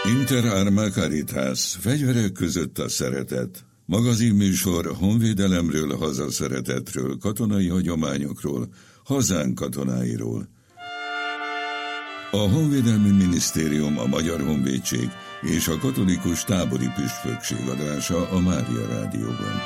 Inter Arma Caritas, fegyverek között a szeretet. Magazinműsor honvédelemről, hazaszeretetről, katonai hagyományokról, hazánk katonáiról. A Honvédelmi Minisztérium, a Magyar Honvédség és a Katolikus Tábori Püspökség adása a Mária Rádióban.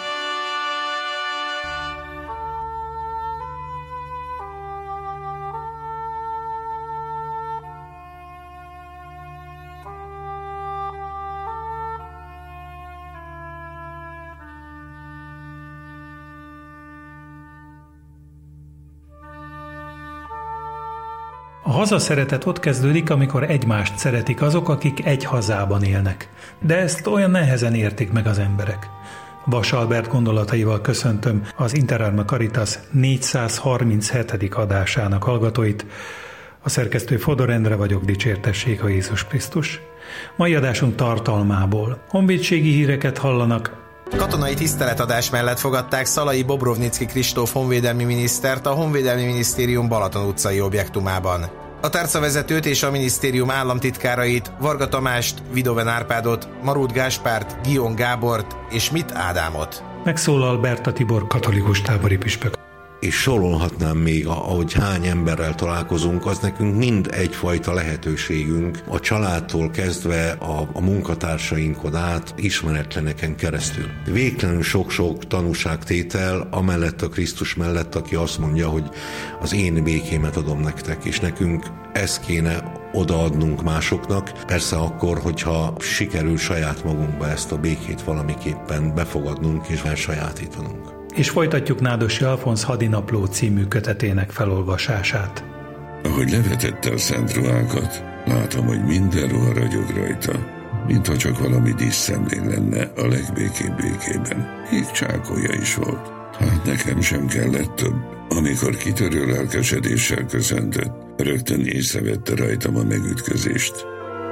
A hazaszeretet ott kezdődik, amikor egymást szeretik azok, akik egy hazában élnek. De ezt olyan nehezen értik meg az emberek. Vas Albert gondolataival köszöntöm az Inter Arma Caritas 437. adásának hallgatóit. A szerkesztő Fodor Endre vagyok, dicsértessék a Jézus Krisztus. Mai adásunk tartalmából honvédségi híreket hallanak. Katonai tiszteletadás mellett fogadták Szalai Bobrovnicki Kristóf honvédelmi minisztert a Honvédelmi Minisztérium Balaton utcai objektumában. A tárcavezetőt és a minisztérium államtitkárait, Varga Tamást, Vidoven Árpádot, Marót Gáspárt, Gion Gábort és Schmidt Ádámot. Megszólal Berta Tibor katolikus tábori püspök. És sorolhatnám még, ahogy hány emberrel találkozunk, az nekünk mind egyfajta lehetőségünk, a családtól kezdve a munkatársainkon át, ismeretleneken keresztül. Végtelenül sok-sok tanúságtétel amellett a Krisztus mellett, aki azt mondja, hogy az én békémet adom nektek, és nekünk ezt kéne odaadnunk másoknak, persze akkor, hogyha sikerül saját magunkba ezt a békét valamiképpen befogadnunk és elsajátítanunk. És folytatjuk Nádosi Alfonz Hadinapló című kötetének felolvasását. Ahogy levetette a szent ruhákat, látom, hogy minden ruha ragyog rajta, mintha csak valami díszszemlén lenne a legbékébb békében. Még csákolja is volt. Hát nekem sem kellett több. Amikor kitörő lelkesedéssel köszöntött, rögtön észrevette rajtam a megütközést.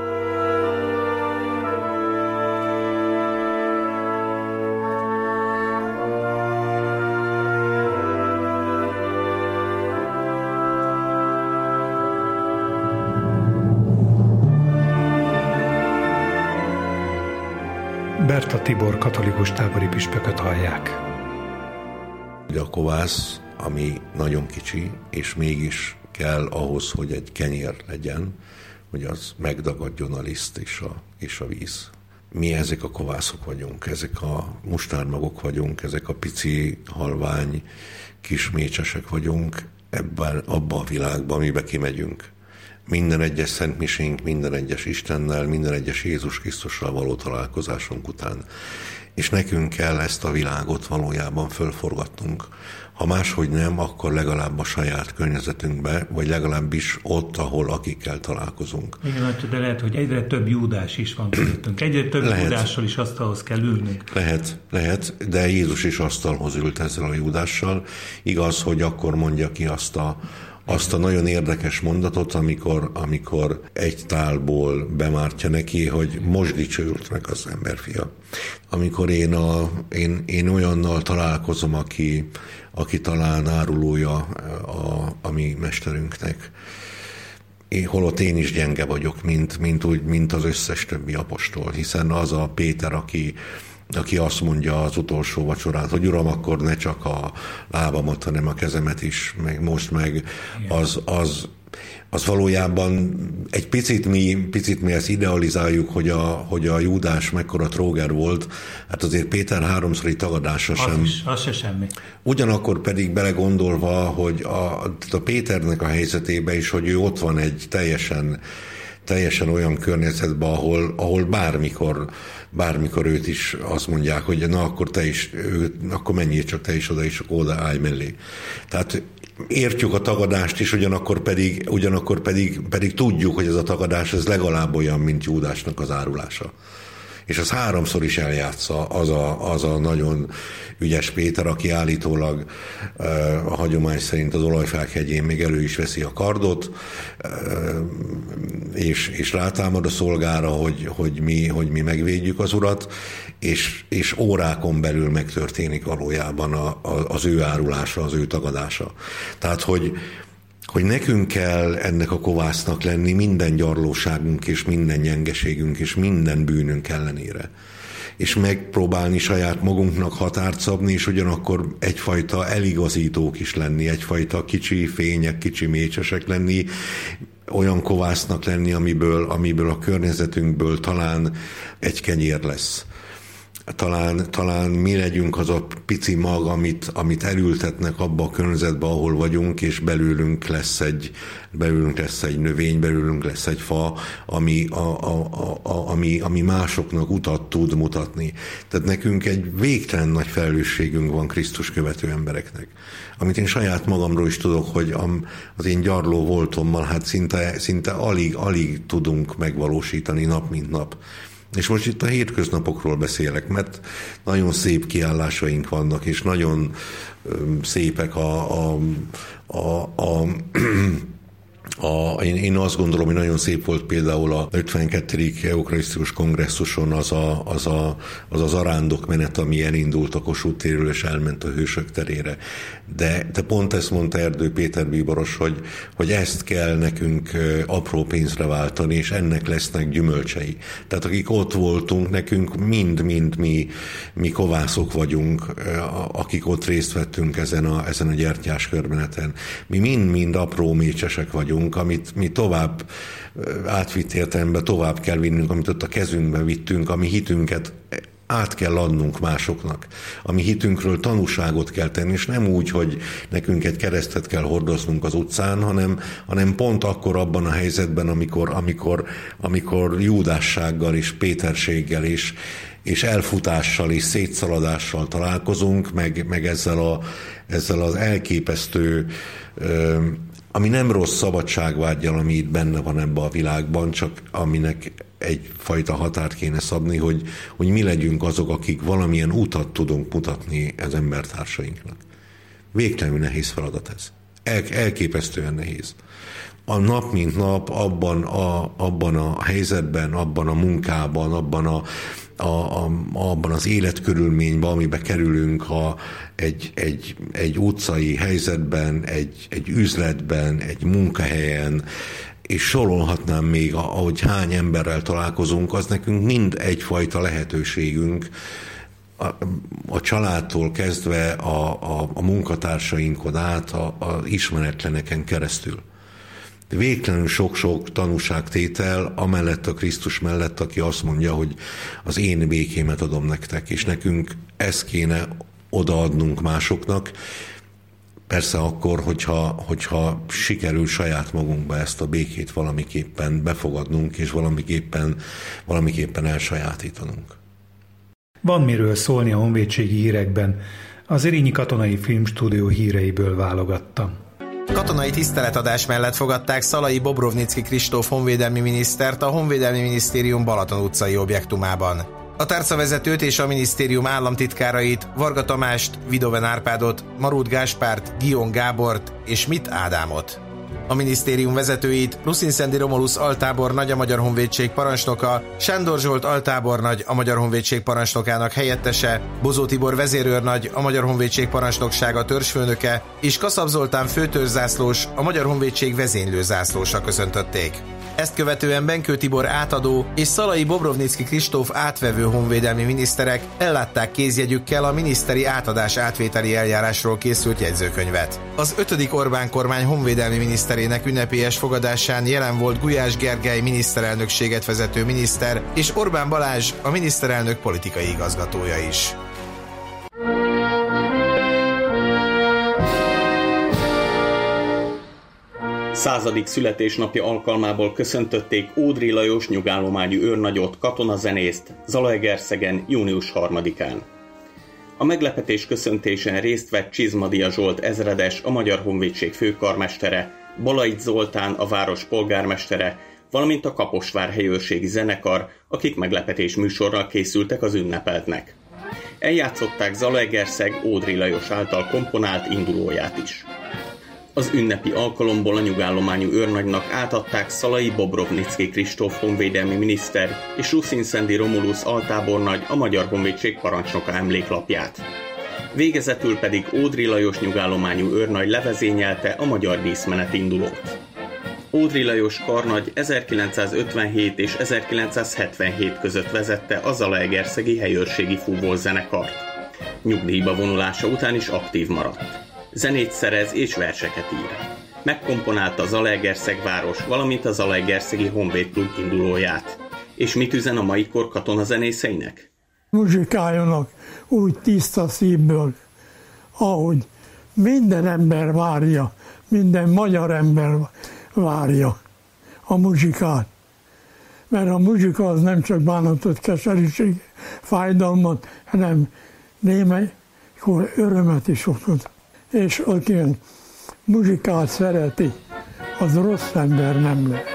Berta Tibor katolikus tábori püspököt hallják. A kovász, ami nagyon kicsi, és mégis kell ahhoz, hogy egy kenyér legyen, hogy az megdagadjon a liszt és a víz. Mi ezek a kovászok vagyunk, ezek a mustármagok vagyunk, ezek a pici, halvány, kis mécsesek vagyunk abban a világban, amibe kimegyünk. Minden egyes szentmisénk, minden egyes Istennel, minden egyes Jézus Krisztussal való találkozásunk után. És nekünk kell ezt a világot valójában fölforgatnunk. Ha máshogy nem, akkor legalább a saját környezetünkbe, vagy legalábbis ott, ahol akikkel találkozunk. Igen, de lehet, hogy egyre több Júdás is van közöttünk. Egyre több Júdással is asztalhoz kell ülnünk. Lehet, de Jézus is asztalhoz ült ezzel a Júdással. Igaz, hogy akkor mondja ki azt a nagyon érdekes mondatot, amikor egy tálból bemártja neki, hogy most dicsőült meg az emberfia. Amikor én olyannal találkozom, aki talán árulója a mi mesterünknek, holott én is gyenge vagyok, mint az összes többi apostol, hiszen az a Péter, aki azt mondja az utolsó vacsorán, hogy Uram, akkor ne csak a lábamat, hanem a kezemet is, meg most meg, az valójában egy picit mi ezt idealizáljuk, hogy a Júdás mekkora tróger volt, hát azért Péter háromszori tagadása sem. Az se semmi. Ugyanakkor pedig belegondolva, hogy a Péternek a helyzetében is, hogy ő ott van egy teljesen olyan környezetben, ahol bármikor őt is azt mondják, hogy na akkor akkor menjél csak te is oda, és oda állj mellé. Tehát értjük a tagadást is, ugyanakkor pedig tudjuk, hogy ez a tagadás ez legalább olyan, mint Júdásnak az árulása. És az háromszor is eljátsza az a nagyon ügyes Péter, aki állítólag a hagyomány szerint az Olajfák hegyén még elő is veszi a kardot, és rátámad a szolgára, hogy mi megvédjük az urat, és órákon belül megtörténik valójában az ő árulása, az ő tagadása. Tehát, hogy nekünk kell ennek a kovásznak lenni minden gyarlóságunk és minden gyengeségünk és minden bűnünk ellenére. És megpróbálni saját magunknak határt szabni, és ugyanakkor egyfajta eligazítók is lenni, egyfajta kicsi fények, kicsi mécsesek lenni, olyan kovásznak lenni, amiből a környezetünkből talán egy kenyér lesz. Talán mi legyünk az a pici mag, amit elültetnek abba a környezetbe, ahol vagyunk, és belőlünk lesz egy növény, belőlünk lesz egy fa, ami másoknak utat tud mutatni. Tehát nekünk egy végtelen nagy felelősségünk van Krisztus követő embereknek. Amit én saját magamról is tudok, hogy az én gyarló voltommal hát szinte alig tudunk megvalósítani nap mint nap. És most itt a hétköznapokról beszélek, mert nagyon szép kiállásaink vannak, és nagyon szépek én azt gondolom, hogy nagyon szép volt például a 52. Eukarisztikus kongresszuson az arándokmenet, ami elindult a Kossuth térről és elment a Hősök terére. De pont ezt mondta Erdő Péter bíboros, hogy ezt kell nekünk apró pénzre váltani, és ennek lesznek gyümölcsei. Tehát akik ott voltunk, nekünk mind mi kovászok vagyunk, akik ott részt vettünk ezen a gyertyás körbeneten. Mi mind apró mécsesek vagyunk, amit mi tovább átvitt értelemben tovább kell vinnünk, amit ott a kezünkbe vittünk, ami hitünket át kell adnunk másoknak. Ami hitünkről tanúságot kell tenni, és nem úgy, hogy nekünk egy keresztet kell hordoznunk az utcán, hanem pont akkor abban a helyzetben, amikor Júdássággal és Péterséggel és elfutással és szétszaladással találkozunk, meg ezzel az elképesztő ami nem rossz szabadságvággyal, ami itt benne van ebben a világban, csak aminek egyfajta határt kéne szabni, hogy mi legyünk azok, akik valamilyen utat tudunk mutatni az embertársainknak. Végtelenül nehéz feladat ez. Elképesztően nehéz. A nap mint nap abban a helyzetben, abban a munkában, abban az életkörülményben, amibe kerülünk, ha egy utcai helyzetben, egy üzletben, egy munkahelyen, és sorolhatnám még, ahogy hány emberrel találkozunk, az nekünk mind egyfajta lehetőségünk, a családtól kezdve a munkatársainkon át, az ismeretleneken keresztül. Végtelenül sok-sok tanúságtétel amellett a Krisztus mellett, aki azt mondja, hogy az én békémet adom nektek, és nekünk ezt kéne odaadnunk másoknak, persze akkor, hogyha sikerül saját magunkba ezt a békét valamiképpen befogadnunk, és valamiképpen elsajátítanunk. Van miről szólni a honvédségi hírekben, az Érényi Katonai Filmstúdió híreiből válogattam. Katonai tiszteletadás mellett fogadták Szalai Bobrovnicki Kristóf honvédelmi minisztert a Honvédelmi Minisztérium Balaton utcai objektumában. A tárcavezetőt és a minisztérium államtitkárait, Varga Tamást, Vidoven Árpádot, Marut Gáspárt, Gion Gábort és Schmidt Ádámot. A minisztérium vezetőit Ruszin-Szendi Romulusz altábornagy, a Magyar Honvédség parancsnoka, Sándor Zsolt altábornagy, a Magyar Honvédség parancsnokának helyettese, Bozó Tibor vezérőrnagy, a Magyar Honvédség parancsnoksága törzsfőnöke, és Kaszab Zoltán főtörzszászlós, a Magyar Honvédség vezénylőzászlósa köszöntötték. Ezt követően Benkő Tibor átadó és Szalai Bobrovnicki Kristóf átvevő honvédelmi miniszterek ellátták kézjegyükkel a miniszteri átadás átvételi eljárásról készült jegyzőkönyvet. Az 5. Orbán kormány honvédelmi miniszterének ünnepélyes fogadásán jelen volt Gulyás Gergely miniszterelnökséget vezető miniszter és Orbán Balázs, a miniszterelnök politikai igazgatója is. Századik születésnapja alkalmából köszöntötték Ódry Lajos nyugállományi őrnagyot, katonazenészt Zalaegerszegen június 3-án. A meglepetés köszöntésen részt vett Csizmadia Zsolt ezredes, a Magyar Honvédség főkarmestere, Balait Zoltán, a város polgármestere, valamint a Kaposvár helyőrségi zenekar, akik meglepetés műsorral készültek az ünnepeltnek. Eljátszották Zalaegerszeg Ódry Lajos által komponált indulóját is. Az ünnepi alkalomból a nyugállományú őrnagynak átadták Szalai Bobrovnicki Kristóf honvédelmi miniszter és Ruszin-Szendi Romulusz altábornagy, a Magyar Honvédség parancsnoka emléklapját. Végezetül pedig Ódry Lajos nyugállományú őrnagy levezényelte a magyar díszmenet indulót. Ódry Lajos karnagy 1957 és 1977 között vezette a zalaegerszegi helyőrségi fúvózenekart. Nyugdíjba vonulása után is aktív maradt. Zenét szerez és verseket ír. Megkomponálta Zalaegerszeg város, valamint a Zalaegerszegi Honvéd Klub indulóját. És mit üzen a mai kor katonazenészeinek? Muzsikáljanak úgy tiszta szívből, ahogy minden ember várja, minden magyar ember várja a muzsikát. Mert a muzsika az nem csak bánatot, keserűség, fájdalmat, hanem némelykor örömet is okoz. És aki muzsikát szereti, az rossz ember nem lehet.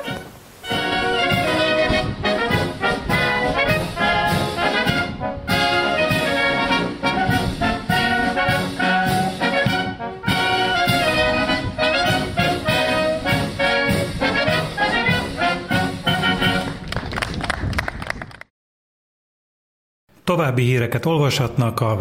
További híreket olvashatnak a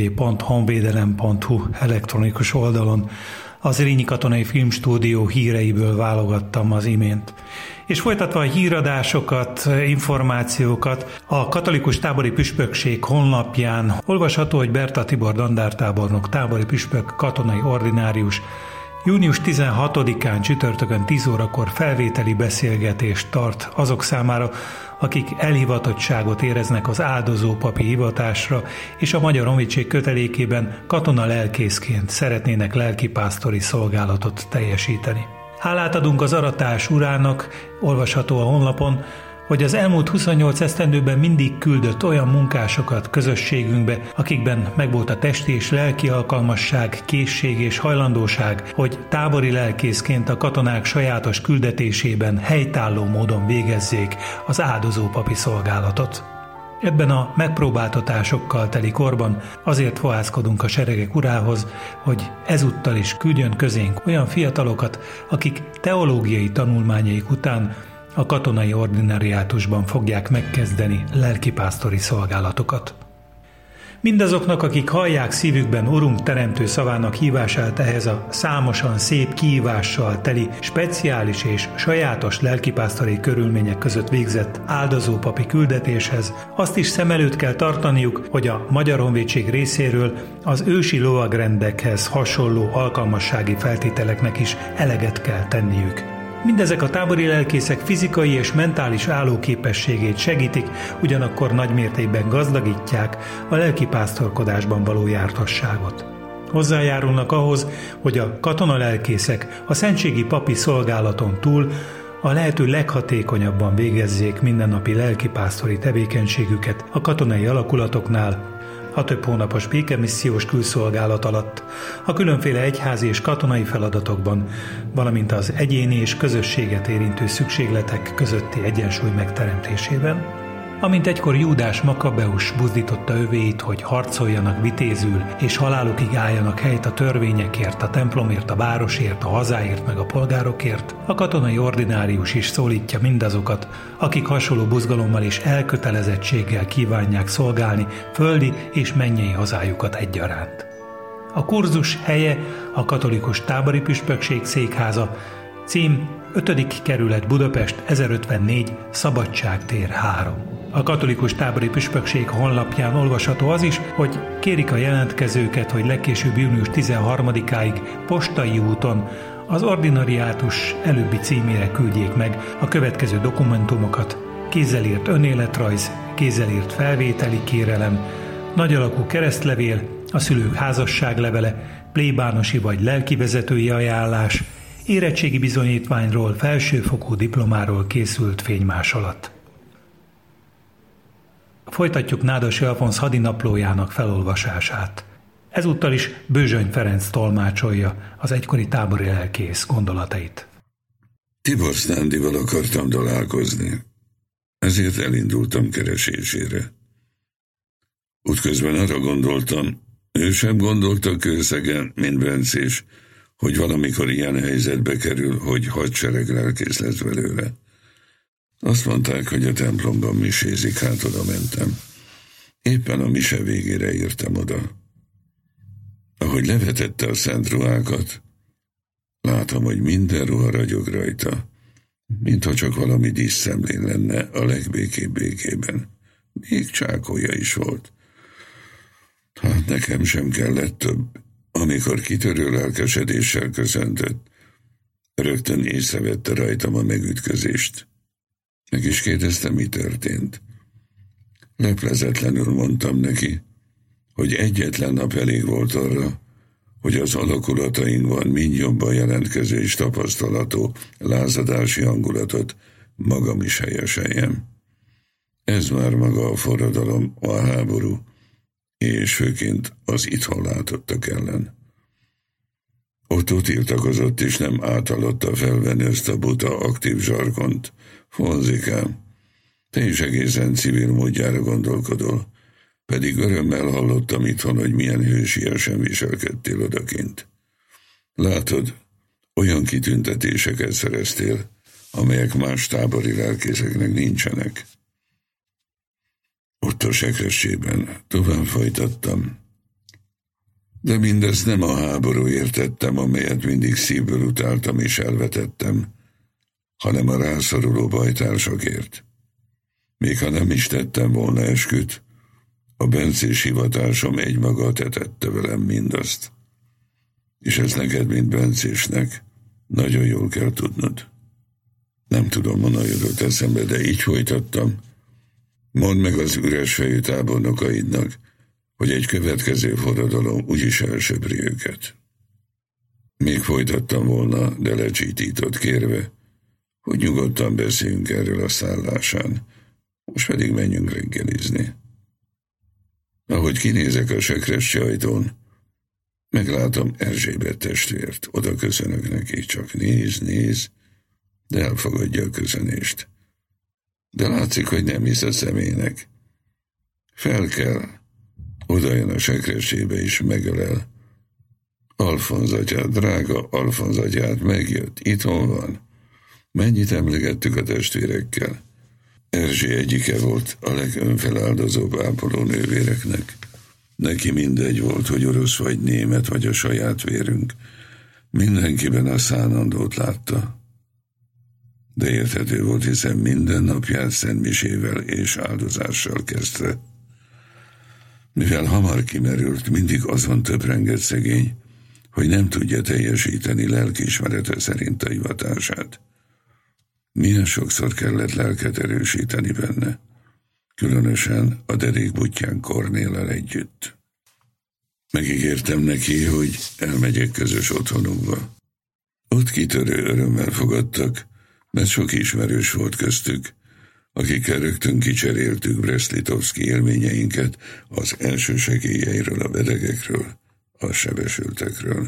www.honvédelem.hu elektronikus oldalon. Az Zrínyi Katonai Filmstúdió híreiből válogattam az imént. És folytatva a híradásokat, információkat, a Katolikus Tábori Püspökség honlapján olvasható, hogy Berta Tibor dandártábornok, tábori püspök, katonai ordinárius június 16-án csütörtökön 10 órakor felvételi beszélgetést tart azok számára, akik elhivatottságot éreznek az áldozópapi hivatásra, és a Magyar Honvédség kötelékében katona lelkészként szeretnének lelkipásztori szolgálatot teljesíteni. Hálát adunk az aratás urának, olvasható a honlapon, hogy az elmúlt 28 esztendőben mindig küldött olyan munkásokat közösségünkbe, akikben megvolt a testi és lelki alkalmasság, készség és hajlandóság, hogy tábori lelkészként a katonák sajátos küldetésében helytálló módon végezzék az áldozópapi szolgálatot. Ebben a megpróbáltatásokkal teli korban azért fohászkodunk a seregek urához, hogy ezúttal is küldjön közénk olyan fiatalokat, akik teológiai tanulmányaik után a katonai ordinariátusban fogják megkezdeni lelkipásztori szolgálatokat. Mindazoknak, akik hallják szívükben Urunk teremtő szavának hívását ehhez a számosan szép kihívással teli, speciális és sajátos lelkipásztori körülmények között végzett áldozópapi küldetéshez, azt is szem előtt kell tartaniuk, hogy a Magyar Honvédség részéről az ősi lovagrendekhez hasonló alkalmassági feltételeknek is eleget kell tenniük. Mindezek a tábori lelkészek fizikai és mentális állóképességét segítik, ugyanakkor nagymértékben gazdagítják a lelkipásztorkodásban való jártasságot. Hozzájárulnak ahhoz, hogy a katonalelkészek a szentségi papi szolgálaton túl a lehető leghatékonyabban végezzék mindennapi lelkipásztori tevékenységüket a katonai alakulatoknál, a több hónapos békemissziós külszolgálat alatt, a különféle egyházi és katonai feladatokban, valamint az egyéni és közösséget érintő szükségletek közötti egyensúly megteremtésében. Amint egykor Júdás Makabeus buzdította övéit, hogy harcoljanak vitézül, és halálukig álljanak helyt a törvényekért, a templomért, a városért, a hazáért meg a polgárokért, a katonai ordinárius is szólítja mindazokat, akik hasonló buzgalommal és elkötelezettséggel kívánják szolgálni földi és mennyei hazájukat egyaránt. A kurzus helye a Katolikus Tábori Püspökség székháza, cím 5. kerület Budapest 1054 Szabadságtér 3. A Katolikus Tábori Püspökség honlapján olvasható az is, hogy kérik a jelentkezőket, hogy legkésőbb június 13-áig postai úton az ordinariátus előbbi címére küldjék meg a következő dokumentumokat: kézzel írt önéletrajz, kézzel írt felvételi kérelem, nagyalakú keresztlevél, a szülők házasságlevele, plébánosi vagy lelkivezetői ajánlás, érettségi bizonyítványról, felsőfokú diplomáról készült fénymásolat. Folytatjuk Nádasi Alfonz hadinaplójának felolvasását. Ezúttal is Bőzsöny Ferenc tolmácsolja az egykori tábori lelkész gondolatait. Tibor Sztándival akartam találkozni, ezért elindultam keresésére. Útközben arra gondoltam, ő sem gondolta Kőszegen, mint Bencés, hogy valamikor ilyen helyzetbe kerül, hogy hadsereg lelkész lesz belőle. Azt mondták, hogy a templomban misézik, hát oda mentem. Éppen a mise végére értem oda. Ahogy levetette a szent ruhákat, látom, hogy minden ruha ragyog rajta, mintha csak valami díszszemlén lenne a legbékébb békében. Még csákója is volt. Hát nekem sem kellett több. Amikor kitörő lelkesedéssel köszöntött, rögtön észrevette rajtam a megütközést. Meg is kérdeztem, mi történt. Leplezetlenül mondtam neki, hogy egyetlen nap elég volt arra, hogy az alakulatainkban mind jobban jelentkező és tapasztalatú lázadási hangulatot magam is helyeseljem. Ez már maga a forradalom, a háború, és főként az itthon látottak ellen. Otto tiltakozott, és nem átalotta felvenni ezt a buta aktív zsargont. Fonzikám, te is egészen civil módjára gondolkodol, pedig örömmel hallottam itthon, hogy milyen hősiesen viselkedtél odakint. Látod, olyan kitüntetéseket szereztél, amelyek más tábori lelkészeknek nincsenek. Ott a sekrestében tovább folytattam. De mindezt nem a háborúért tettem, amelyet mindig szívből utáltam és elvetettem, hanem a rászoruló bajtársakért. Még ha nem is tettem volna esküt, a bencés hivatásom egymaga tetette velem mindazt. És ez neked, mint bencésnek, nagyon jól kell tudnod. Nem tudom, honnan jutott eszembe, de így folytattam. Mondd meg az üres fejű tábornokaidnak, hogy egy következő forradalom úgyis elsöpri őket. Még folytattam volna, de lecsítított kérve, hogy nyugodtan beszéljünk erről a szállásán, most pedig menjünk reggelizni. Ahogy kinézek a sekrestye ajtón, meglátom Erzsébet testvért, oda köszönök neki, csak néz, de elfogadja a köszönést. De látszik, hogy nem hisz a személynek. Fel kell, oda jön a sekrestjébe és megölel. Alfonz atyát, drága Alfonz atyát, megjött, itthon van. Mennyit emlegettük a testvérekkel. Erzsé egyike volt a legönfeláldozóbb ápoló nővéreknek. Neki mindegy volt, hogy orosz vagy német vagy a saját vérünk. Mindenkiben a szánandót látta. De érthető volt, hiszen minden napját szentmisével és áldozással kezdte. Mivel hamar kimerült, mindig azon töprengett szegény, hogy nem tudja teljesíteni lelkiismerete szerint a hivatását. Milyen sokszor kellett lelket erősíteni benne, különösen a derékbuttyán Kornéllal együtt. Megígértem neki, hogy elmegyek közös otthonunkba. Ott kitörő örömmel fogadtak, mert sok ismerős volt köztük, akikkel rögtön kicseréltük Brest-Litovszki élményeinket az első segélyeiről, a betegekről, a sebesültekről.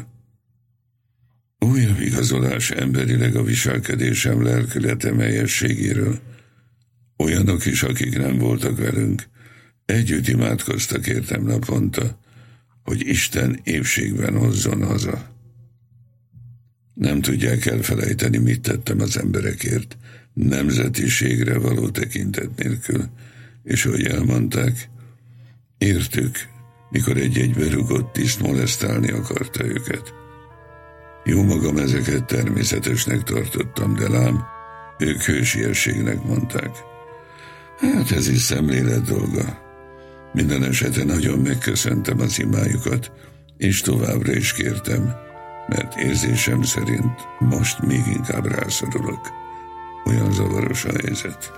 Újabb igazolás emberileg a viselkedésem lelkületem helyességéről. Olyanok is, akik nem voltak velünk, együtt imádkoztak értem naponta, hogy Isten épségben hozzon haza. Nem tudják elfelejteni, mit tettem az emberekért, nemzetiségre való tekintet nélkül, és ahogy elmondták, értük, mikor egy-egy berugott tiszt molesztálni akarta őket. Jó magam ezeket természetesnek tartottam, de lám, ők hősiességnek mondták. Hát ez is szemlélet dolga. Minden esetre nagyon megköszöntem az imájukat, és továbbra is kértem, mert érzésem szerint most még inkább rászorulok. Olyan zavaros a helyzet.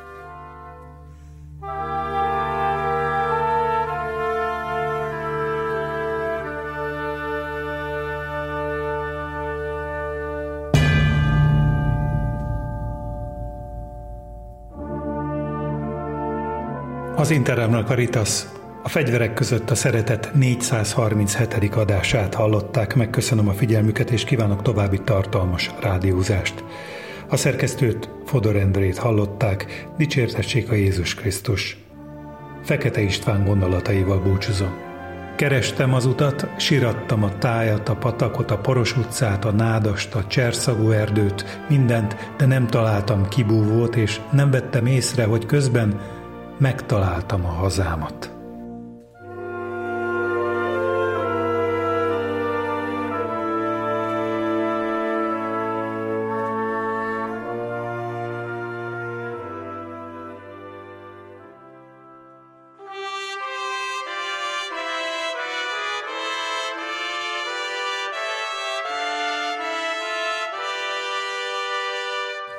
Az Interamna Caritas, a fegyverek között a szeretet 437. adását hallották. Megköszönöm a figyelmüket, és kívánok további tartalmas rádiózást. A szerkesztőt, Fodor Endrét hallották, dicsértessék a Jézus Krisztus. Fekete István gondolataival búcsúzom. Kerestem az utat, sirattam a tájat, a patakot, a Poros utcát, a nádast, a cserszagú erdőt, mindent, de nem találtam kibúvót, és nem vettem észre, hogy közben megtaláltam a hazámat.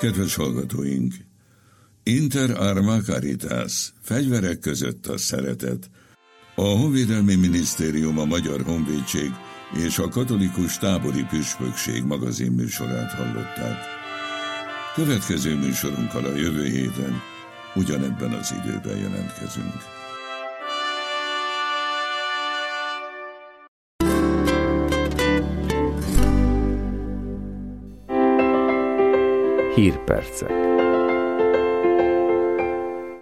Kedves hallgatóink! Inter arma caritas, fegyverek között a szeretet. A Honvédelmi Minisztérium, a Magyar Honvédség és a Katolikus Tábori Püspökség magazinműsorát hallották. Következő műsorunkkal a jövő héten ugyanebben az időben jelentkezünk. Hírpercek.